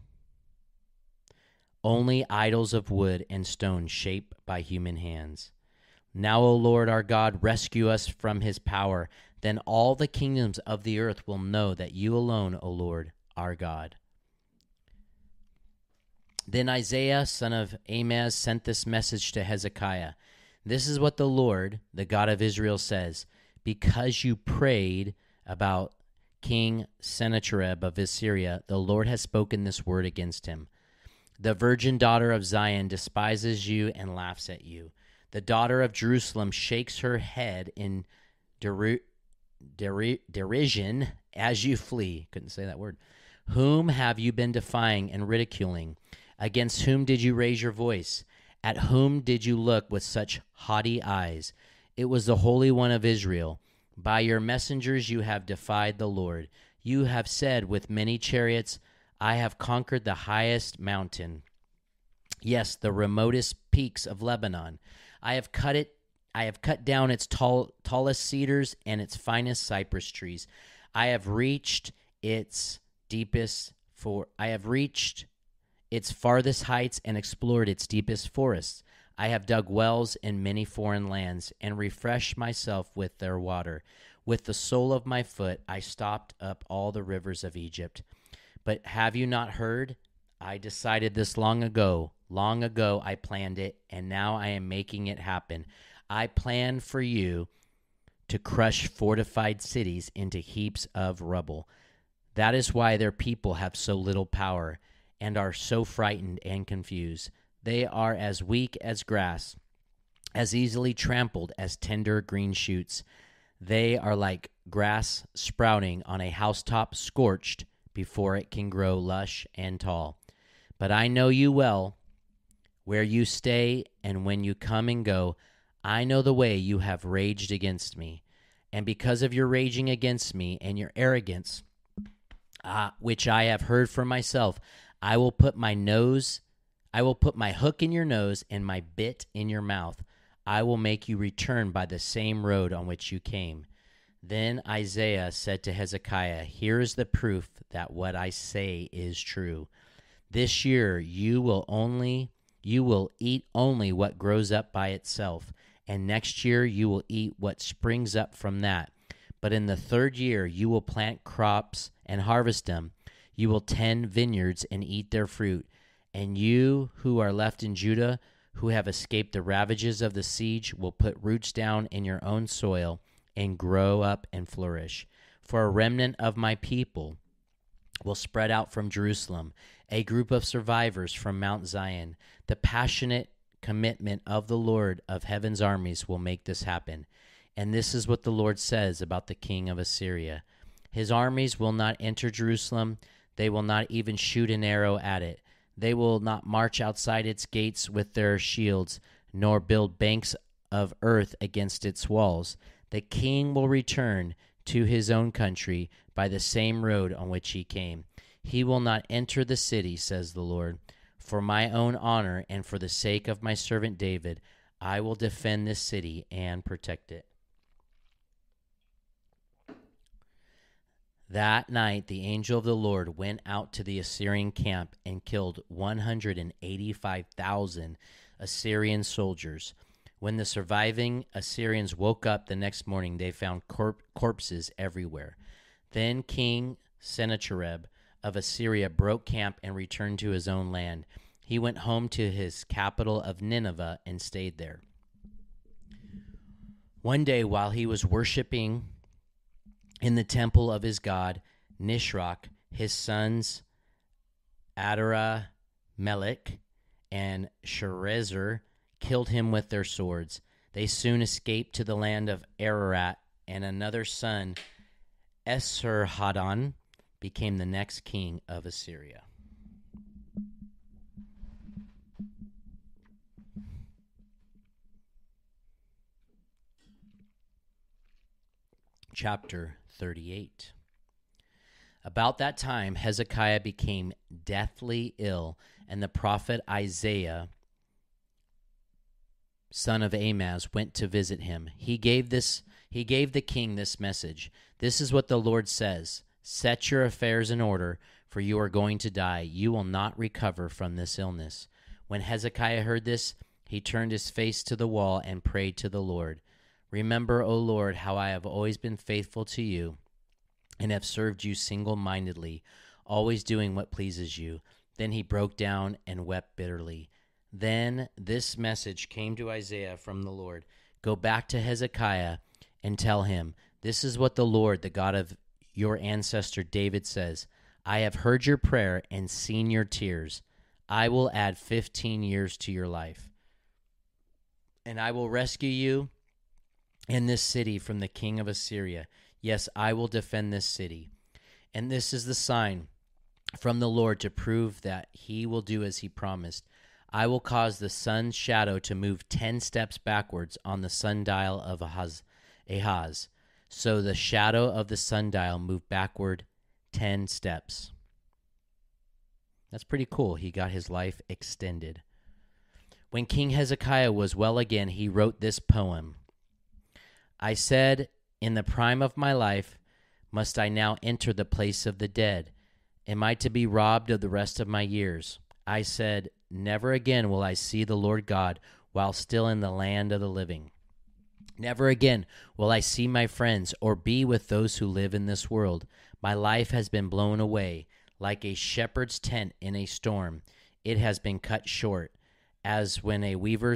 only idols of wood and stone shaped by human hands. Now, O Lord our God, rescue us from his power. Then all the kingdoms of the earth will know that you alone, O Lord, are God. Then Isaiah, son of Amoz, sent this message to Hezekiah. This is what the Lord, the God of Israel, says. Because you prayed about King Sennacherib of Assyria, the Lord has spoken this word against him. The virgin daughter of Zion despises you and laughs at you. The daughter of Jerusalem shakes her head in derision as you flee. Couldn't say that word. Whom have you been defying and ridiculing? Against whom did you raise your voice? At whom did you look with such haughty eyes? It was the Holy One of Israel. By your messengers you have defied the Lord. You have said with many chariots, I have conquered the highest mountain. Yes, the remotest peaks of Lebanon. I have cut down its tallest cedars and its finest cypress trees. I have reached its farthest heights and explored its deepest forests. I have dug wells in many foreign lands and refreshed myself with their water. With the sole of my foot, I stopped up all the rivers of Egypt. But have you not heard? I decided this long ago. Long ago I planned it, and now I am making it happen. I planned for you to crush fortified cities into heaps of rubble. That is why their people have so little power and are so frightened and confused. They are as weak as grass, as easily trampled as tender green shoots. They are like grass sprouting on a housetop, scorched before it can grow lush and tall. But I know you well, where you stay and when you come and go. I know the way you have raged against me. And because of your raging against me and your arrogance, which I have heard for myself, I will put my hook in your nose and my bit in your mouth. I will make you return by the same road on which you came. Then Isaiah said to Hezekiah, here is the proof that what I say is true. This year you will eat only what grows up by itself, and next year you will eat what springs up from that. But in the third year you will plant crops and harvest them. You will tend vineyards and eat their fruit. And you who are left in Judah, who have escaped the ravages of the siege, will put roots down in your own soil and grow up and flourish. For a remnant of my people will spread out from Jerusalem, a group of survivors from Mount Zion. The passionate commitment of the Lord of heaven's armies will make this happen. And this is what the Lord says about the king of Assyria. His armies will not enter Jerusalem. They will not even shoot an arrow at it. They will not march outside its gates with their shields, nor build banks of earth against its walls. The king will return to his own country by the same road on which he came. He will not enter the city, says the Lord. For my own honor and for the sake of my servant David, I will defend this city and protect it. That night the angel of the Lord went out to the Assyrian camp and killed 185,000 Assyrian soldiers. When the surviving Assyrians woke up the next morning, they found corpses everywhere. Then King Sennacherib of Assyria broke camp and returned to his own land. He went home to his capital of Nineveh and stayed there. One day, while he was worshiping in the temple of his god Nisroch, his sons Adara, Melech, and Sharezer killed him with their swords. They soon escaped to the land of Ararat, and another son, Esarhaddon, became the next king of Assyria. Chapter 38. About that time, Hezekiah became deathly ill, and the prophet Isaiah, son of Amoz, went to visit him. He gave the king this message. This is what the Lord says: set your affairs in order, for you are going to die. You will not recover from this illness. When Hezekiah heard this, he turned his face to the wall and prayed to the Lord. Remember, O Lord, how I have always been faithful to you and have served you single-mindedly, always doing what pleases you. Then he broke down and wept bitterly. Then this message came to Isaiah from the Lord: go back to Hezekiah and tell him, this is what the Lord, the God of your ancestor David, says: I have heard your prayer and seen your tears. I will add 15 years to your life, and I will rescue you and this city from the king of Assyria. Yes, I will defend this city. And this is the sign from the Lord to prove that he will do as he promised. I will cause the sun's shadow to move 10 steps backwards on the sundial of Ahaz. So the shadow of the sundial moved backward 10 steps. That's pretty cool. He got his life extended. When King Hezekiah was well again, he wrote this poem. I said, in the prime of my life, must I now enter the place of the dead? Am I to be robbed of the rest of my years? I said, never again will I see the Lord God while still in the land of the living. Never again will I see my friends or be with those who live in this world. My life has been blown away like a shepherd's tent in a storm. It has been cut short, as when a weaver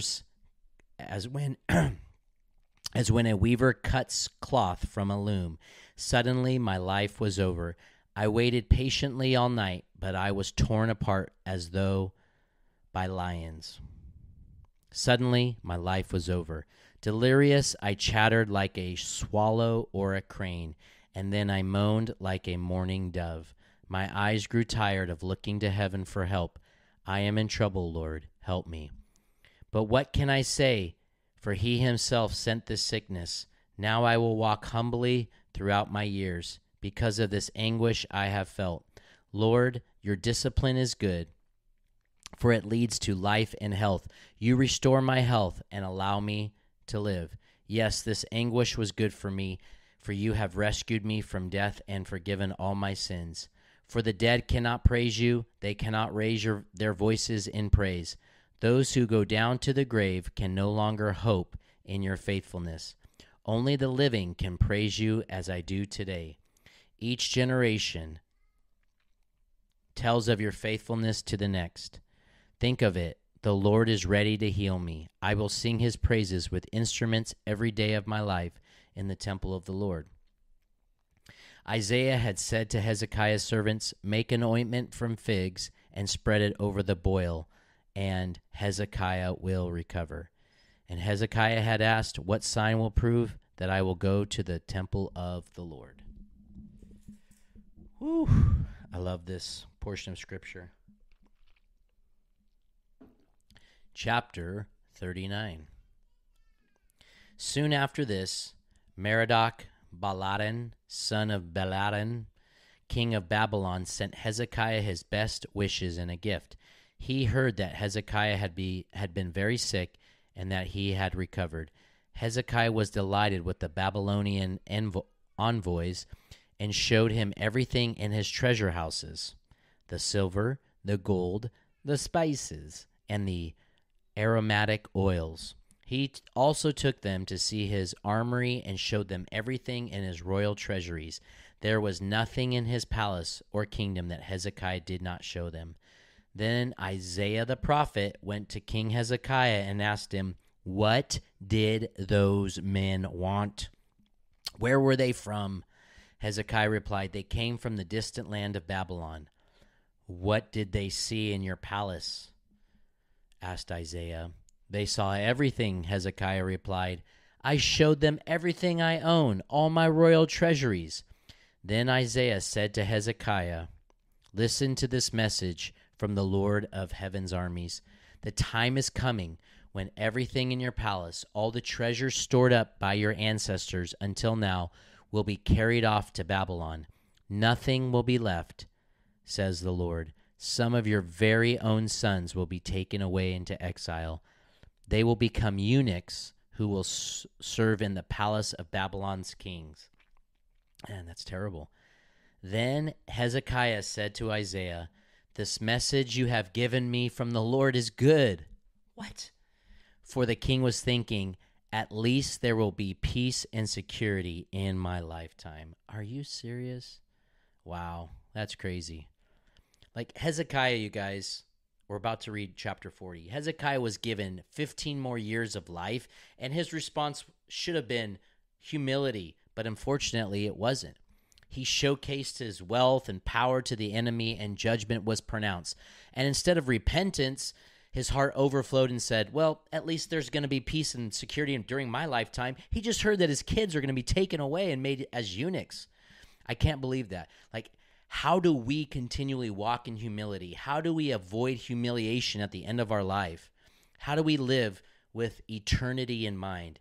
cuts cloth from a loom. Suddenly my life was over. I waited patiently all night, but I was torn apart as though by lions. Suddenly my life was over. Delirious, I chattered like a swallow or a crane, and then I moaned like a mourning dove. My eyes grew tired of looking to heaven for help. I am in trouble, Lord, help me. But what can I say? For he himself sent this sickness. Now I will walk humbly throughout my years, because of this anguish I have felt. Lord, your discipline is good, for it leads to life and health. You restore my health and allow me to live. Yes, this anguish was good for me, for you have rescued me from death and forgiven all my sins. For the dead cannot praise you, they cannot raise their voices in praise. Those who go down to the grave can no longer hope in your faithfulness. Only the living can praise you as I do today. Each generation tells of your faithfulness to the next. Think of it. The Lord is ready to heal me. I will sing his praises with instruments every day of my life in the temple of the Lord. Isaiah had said to Hezekiah's servants, make an ointment from figs and spread it over the boil. and Hezekiah will recover. And Hezekiah had asked, what sign will prove that I will go to the temple of the Lord? Whew. I love this portion of Scripture. Chapter 39. Soon after this, Merodach Baladan, son of Baladan, king of Babylon, sent Hezekiah his best wishes and a gift. He heard that Hezekiah had been very sick and that he had recovered. Hezekiah was delighted with the Babylonian envoys and showed him everything in his treasure houses, the silver, the gold, the spices, and the aromatic oils. He also took them to see his armory and showed them everything in his royal treasuries. There was nothing in his palace or kingdom that Hezekiah did not show them. Then Isaiah the prophet went to King Hezekiah and asked him, what did those men want? Where were they from? Hezekiah replied, they came from the distant land of Babylon. What did they see in your palace? Asked Isaiah. They saw everything, Hezekiah replied. I showed them everything I own, all my royal treasuries. Then Isaiah said to Hezekiah, listen to this message from the Lord of heaven's armies. The time is coming when everything in your palace, all the treasures stored up by your ancestors until now, will be carried off to Babylon. Nothing will be left, says the Lord. Some of your very own sons will be taken away into exile. They will become eunuchs who will serve in the palace of Babylon's kings. And that's terrible. Then Hezekiah said to Isaiah, this message you have given me from the Lord is good. What? For the king was thinking, at least there will be peace and security in my lifetime. Are you serious? Wow, that's crazy. Like Hezekiah, you guys, we're about to read chapter 40. Hezekiah was given 15 more years of life, and his response should have been humility, but unfortunately it wasn't. He showcased his wealth and power to the enemy, and judgment was pronounced. And instead of repentance, his heart overflowed and said, well, at least there's going to be peace and security during my lifetime. He just heard that his kids are going to be taken away and made as eunuchs. I can't believe that. Like, how do we continually walk in humility? How do we avoid humiliation at the end of our life? How do we live with eternity in mind?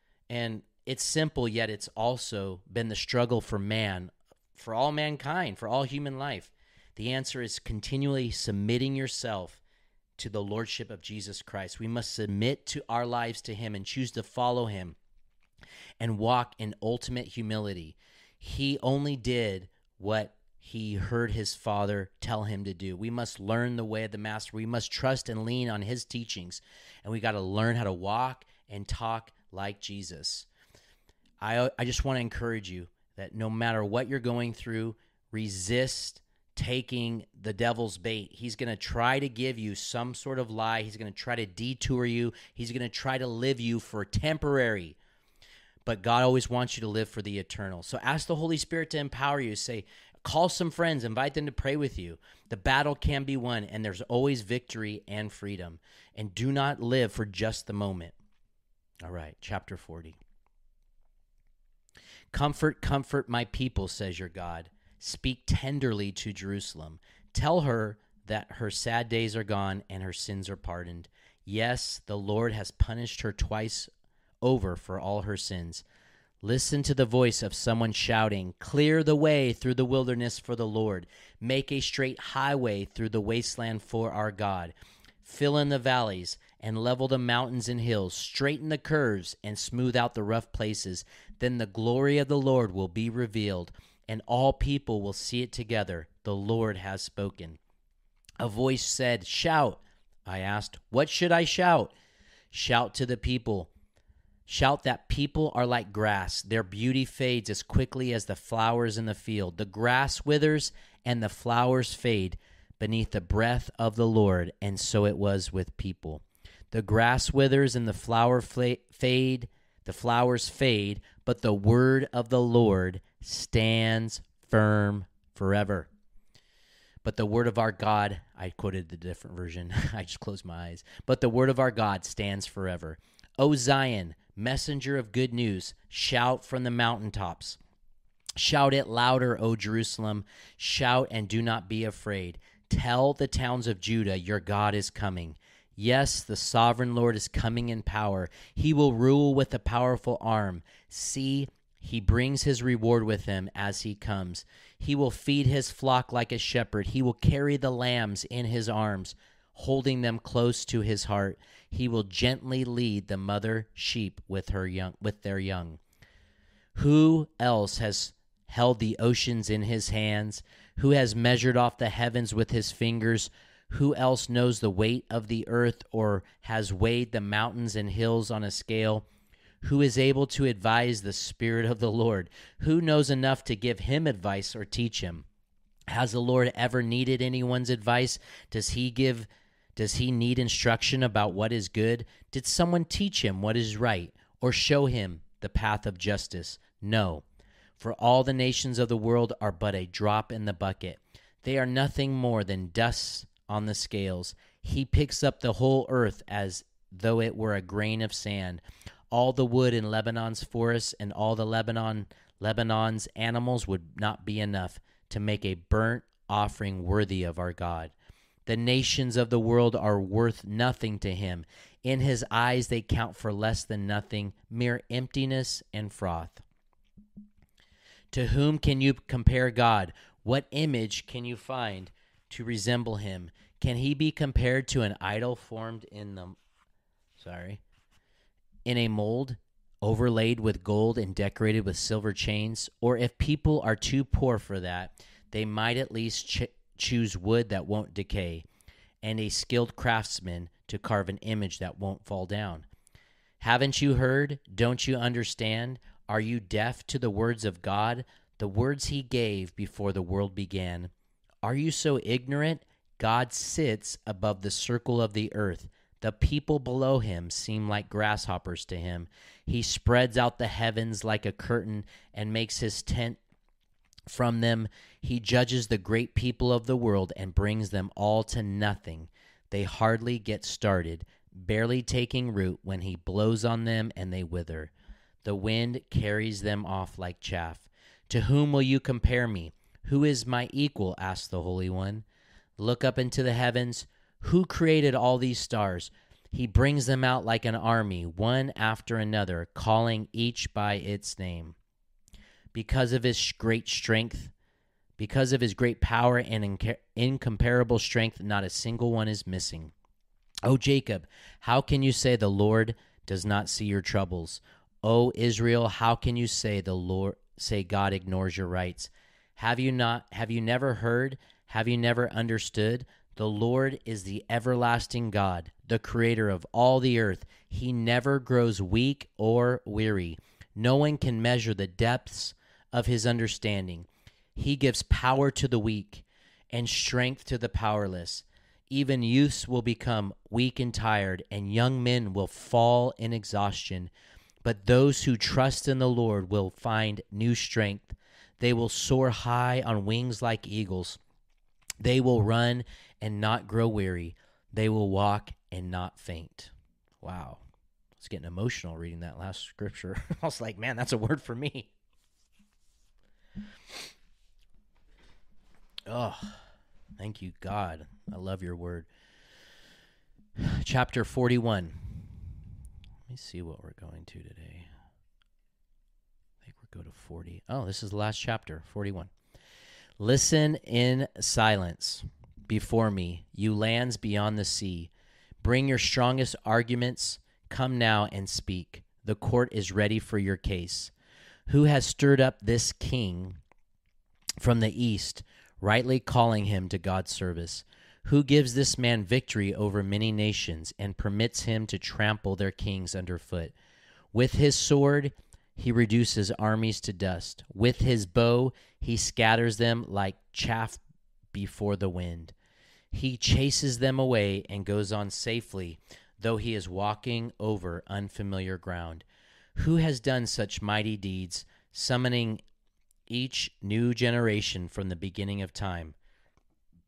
And it's simple, yet it's also been the struggle for man, for all mankind, for all human life. The answer is continually submitting yourself to the lordship of Jesus Christ. We must submit to our lives to him and choose to follow him and walk in ultimate humility. He only did what he heard his Father tell him to do. We must learn the way of the Master. We must trust and lean on his teachings. And we got to learn how to walk and talk like Jesus. I just want to encourage you that no matter what you're going through, resist taking the devil's bait. He's going to try to give you some sort of lie. He's going to try to detour you. He's going to try to live you for temporary. But God always wants you to live for the eternal. So ask the Holy Spirit to empower you. Say, call some friends, invite them to pray with you. The battle can be won, and there's always victory and freedom. And do not live for just the moment. All right, chapter 40. Comfort, comfort my people, says your God. Speak tenderly to Jerusalem. Tell her that her sad days are gone and her sins are pardoned. Yes, the Lord has punished her twice over for all her sins. Listen to the voice of someone shouting, clear the way through the wilderness for the Lord. Make a straight highway through the wasteland for our God. Fill in the valleys and level the mountains and hills. Straighten the curves and smooth out the rough places. Then the glory of the Lord will be revealed, and all people will see it together. The Lord has spoken. A voice said, shout. I asked, what should I shout? Shout to the people. Shout that people are like grass. Their beauty fades as quickly as the flowers in the field. The grass withers and the flowers fade beneath the breath of the Lord, and so it was with people. The grass withers and the flowers fade, but the word of the Lord stands firm forever. But the word of our God, I quoted the different version. I just closed my eyes. But the word of our God stands forever. O Zion, messenger of good news, shout from the mountaintops. Shout it louder, O Jerusalem. Shout and do not be afraid. Tell the towns of Judah, your God is coming. Yes, the sovereign Lord is coming in power. He will rule with a powerful arm. See, he brings his reward with him as he comes. He will feed his flock like a shepherd. He will carry the lambs in his arms, holding them close to his heart. He will gently lead the mother sheep with their young. Who else has held the oceans in his hands? Who has measured off the heavens with his fingers? Who else knows the weight of the earth or has weighed the mountains and hills on a scale? Who is able to advise the Spirit of the Lord? Who knows enough to give him advice or teach him? Has the Lord ever needed anyone's advice? Does he need instruction about what is good? Did someone teach him what is right or show him the path of justice? No, for all the nations of the world are but a drop in the bucket. They are nothing more than dust on the scales. He picks up the whole earth as though it were a grain of sand. All the wood in Lebanon's forests and all the Lebanon's animals would not be enough to make a burnt offering worthy of our God. The nations of the world are worth nothing to him. In his eyes they count for less than nothing, mere emptiness and froth. To whom can you compare God? What image can you find to resemble him? Can he be compared to an idol formed in a mold, overlaid with gold and decorated with silver chains? Or if people are too poor for that, they might at least choose wood that won't decay, and a skilled craftsman to carve an image that won't fall down. Haven't you heard? Don't you understand? Are you deaf to the words of God, the words he gave before the world began? Are you so ignorant? God sits above the circle of the earth. The people below him seem like grasshoppers to him. He spreads out the heavens like a curtain and makes his tent from them. He judges the great people of the world and brings them all to nothing. They hardly get started, barely taking root when he blows on them and they wither. The wind carries them off like chaff. To whom will you compare me? Who is my equal? Asked the Holy One. Look up into the heavens. Who created all these stars? He brings them out like an army, one after another, calling each by its name. Because of his great strength, because of his great power and incomparable strength, not a single one is missing. O Jacob, how can you say the Lord does not see your troubles? O Israel, how can you say God ignores your rights? Have you never heard? Have you never understood? The Lord is the everlasting God, the creator of all the earth. He never grows weak or weary. No one can measure the depths of his understanding. He gives power to the weak and strength to the powerless. Even youths will become weak and tired, and young men will fall in exhaustion. But those who trust in the Lord will find new strength. They will soar high on wings like eagles. They will run and not grow weary. They will walk and not faint. Wow. I was getting emotional reading that last scripture. I was like, man, that's a word for me. Oh, thank you, God. I love your word. Chapter 41. Let me see what we're going to today. I think we'll go to 40. Oh, this is the last chapter, 41. Listen in silence before me, you lands beyond the sea. Bring your strongest arguments. Come now and speak. The court is ready for your case. Who has stirred up this king from the east, rightly calling him to God's service? Who gives this man victory over many nations and permits him to trample their kings underfoot? With his sword, he reduces armies to dust. With his bow, he scatters them like chaff before the wind. He chases them away and goes on safely, though he is walking over unfamiliar ground. Who has done such mighty deeds, summoning each new generation from the beginning of time?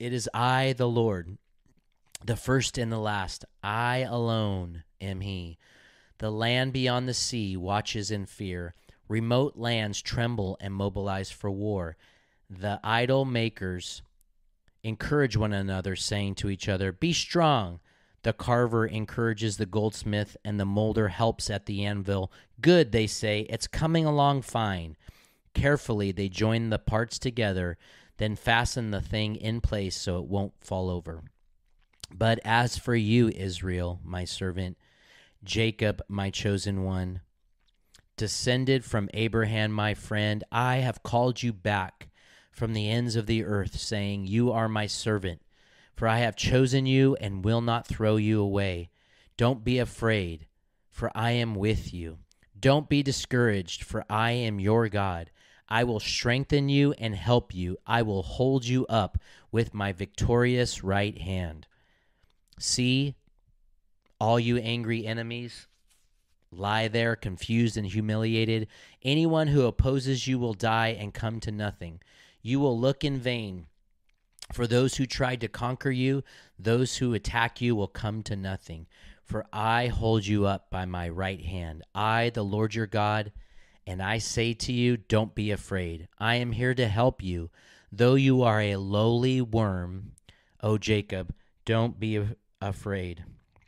It is I, the Lord, the first and the last. I alone am he. The land beyond the sea watches in fear. Remote lands tremble and mobilize for war. The idol makers encourage one another, saying to each other, "Be strong." The carver encourages the goldsmith, and the molder helps at the anvil. "Good," they say, "it's coming along fine." Carefully, they join the parts together, then fasten the thing in place so it won't fall over. But as for you, Israel, my servant, Jacob, my chosen one, descended from Abraham, my friend, I have called you back from the ends of the earth, saying, "You are my servant." For I have chosen you and will not throw you away. Don't be afraid, for I am with you. Don't be discouraged, for I am your God. I will strengthen you and help you. I will hold you up with my victorious right hand. See, all you angry enemies, lie there confused and humiliated. Anyone who opposes you will die and come to nothing. You will look in vain. For those who tried to conquer you, those who attack you will come to nothing. For I hold you up by my right hand. I, the Lord your God, and I say to you, don't be afraid. I am here to help you. Though you are a lowly worm, O Jacob, don't be afraid.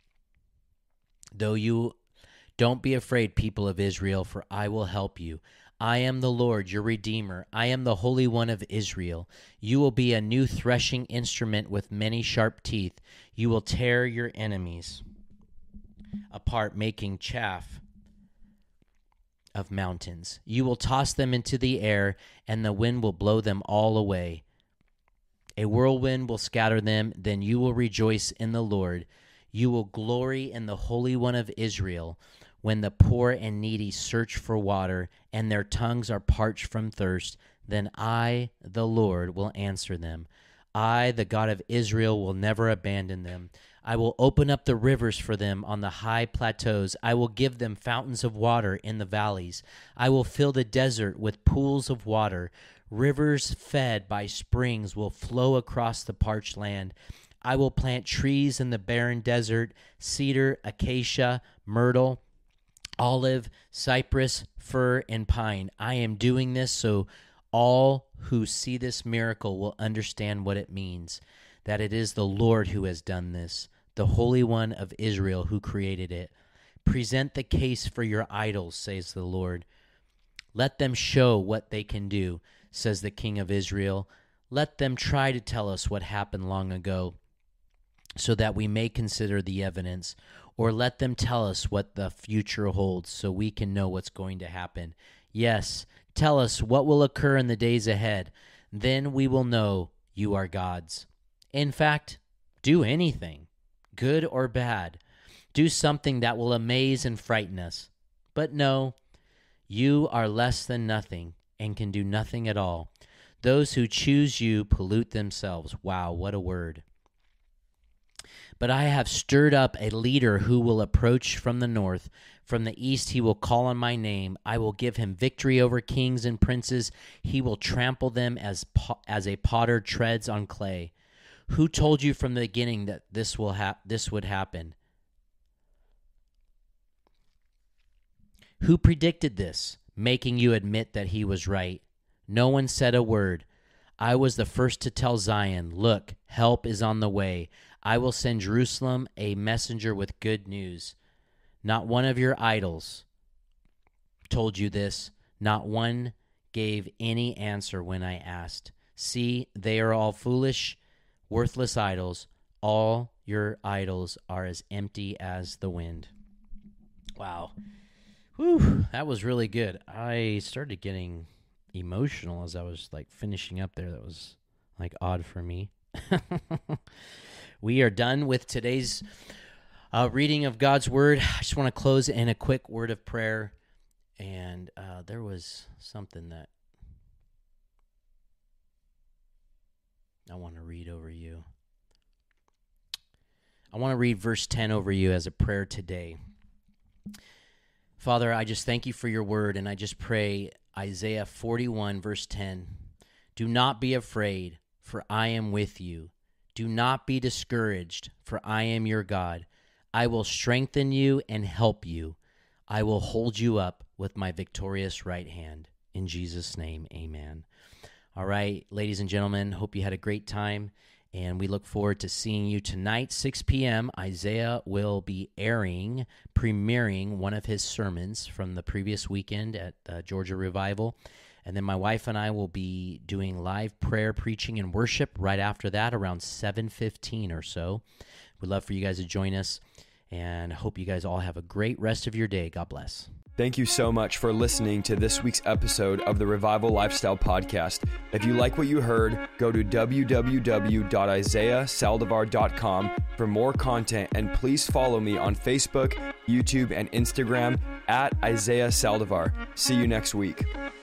Don't be afraid, people of Israel, for I will help you. I am the Lord, your Redeemer. I am the Holy One of Israel. You will be a new threshing instrument with many sharp teeth. You will tear your enemies apart, making chaff of mountains. You will toss them into the air, and the wind will blow them all away. A whirlwind will scatter them. Then you will rejoice in the Lord. You will glory in the Holy One of Israel. When the poor and needy search for water, and their tongues are parched from thirst, then I, the Lord, will answer them. I, the God of Israel, will never abandon them. I will open up the rivers for them on the high plateaus. I will give them fountains of water in the valleys. I will fill the desert with pools of water. Rivers fed by springs will flow across the parched land. I will plant trees in the barren desert, cedar, acacia, myrtle, olive, cypress, fir, and pine. I am doing this so all who see this miracle will understand what it means, that it is the Lord who has done this, the Holy One of Israel who created it. Present the case for your idols, says the Lord. Let them show what they can do, says the King of Israel. Let them try to tell us what happened long ago, so that we may consider the evidence. Or let them tell us what the future holds, so we can know what's going to happen. Yes, tell us what will occur in the days ahead. Then we will know you are gods. In fact, do anything, good or bad. Do something that will amaze and frighten us. But no, you are less than nothing and can do nothing at all. Those who choose you pollute themselves. Wow, what a word. But I have stirred up a leader who will approach from the north. From the east he will call on my name. I will give him victory over kings and princes. He will trample them as a potter treads on clay. Who told you from the beginning that this would happen? Who predicted this, making you admit that he was right? No one said a word. I was the first to tell Zion, look, help is on the way. I will send Jerusalem a messenger with good news. Not one of your idols told you this. Not one gave any answer when I asked. See, they are all foolish, worthless idols. All your idols are as empty as the wind. Wow. Whew, that was really good. I started getting emotional as I was finishing up there. That was odd for me. We are done with today's reading of God's Word. I just want to close in a quick word of prayer. And there was something that I want to read over you. I want to read verse 10 over you as a prayer today. Father, I just thank you for your word, and I just pray Isaiah 41, verse 10. Do not be afraid, for I am with you. Do not be discouraged, for I am your God. I will strengthen you and help you. I will hold you up with my victorious right hand. In Jesus' name, amen. All right, ladies and gentlemen, hope you had a great time, and we look forward to seeing you tonight, 6 p.m. Isaiah will be premiering one of his sermons from the previous weekend at Georgia Revival. And then my wife and I will be doing live prayer, preaching, and worship right after that, around 7:15 or so. We'd love for you guys to join us, and I hope you guys all have a great rest of your day. God bless. Thank you so much for listening to this week's episode of the Revival Lifestyle Podcast. If you like what you heard, go to www.isaiahsaldivar.com for more content, and please follow me on Facebook, YouTube, and Instagram at Isaiah Saldivar. See you next week.